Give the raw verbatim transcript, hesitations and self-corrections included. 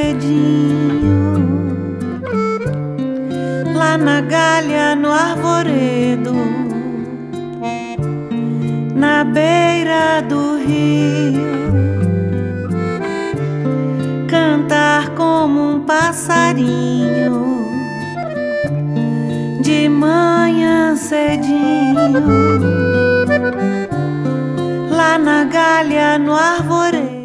cedinho, lá na galha, no arvoredo, na beira do rio, cantar como um passarinho, de manhã cedinho, lá na galha, no arvoredo,